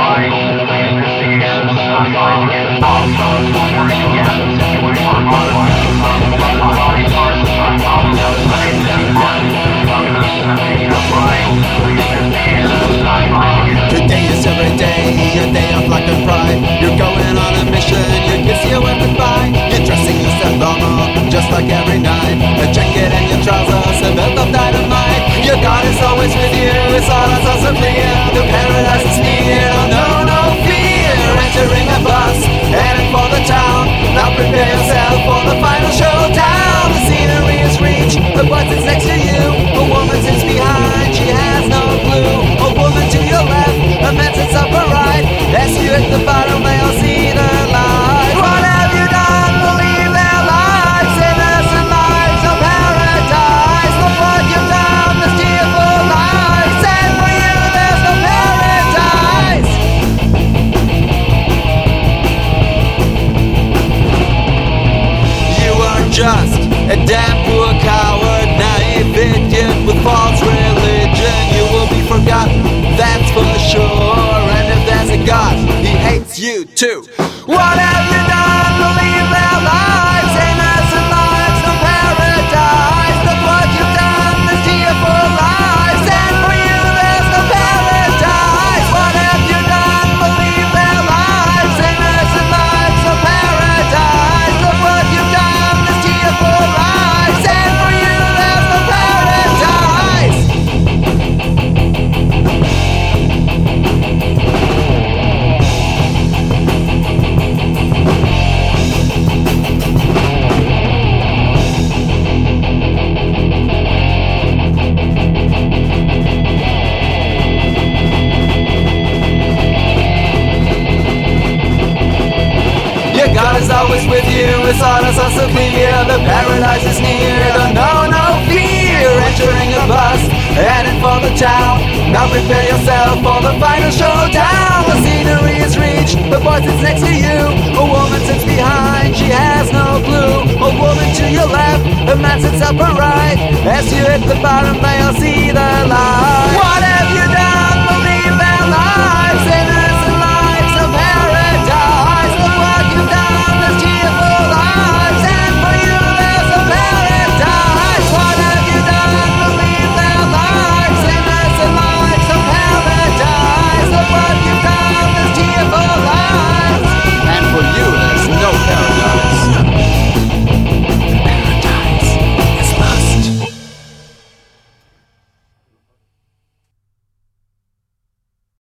Today is every day, a day of luck and pride. You're going on a mission, you kiss your way goodbye. You're dressing yourself normal, just like every night. A jacket and your trousers, a belt of dynamite. Your God is always with you, it's all as so clear. The paradise is near, no fear. Entering a bus, heading for the town. Now prepare yourself for the final showdown. The scenery is reached, the boy sits next to you. A woman sits behind, she has no clue. A woman to your left, a man sits up her right. As you hit the bottom, they'll see the light. What have you done to leave their lives? Innocent lives of paradise. Look what you've done, this tearful lives. And for you, there's no paradise. You are just a damn poor coward, naive idiot with false religion. You will be forgotten, that's for sure. And if there's a God, he hates you too. What have you done to leave their lives? Innocent lives, no paradise. Look what you've done, this tearful lives. And for you there's no paradise. What have you done to leave their lives? Innocent lives, no paradise. Look what you've done, this tearful lives. And for you there's no paradise. God is always with you, it's all as so clear. The paradise is near, no fear. Entering a bus, heading for the town. Now prepare yourself for the final showdown. The scenery is reached, the boy sits next to you. A woman sits behind, she has no clue. A woman to your left, a man sits up her right. As you hit the bottom, they'll see the light.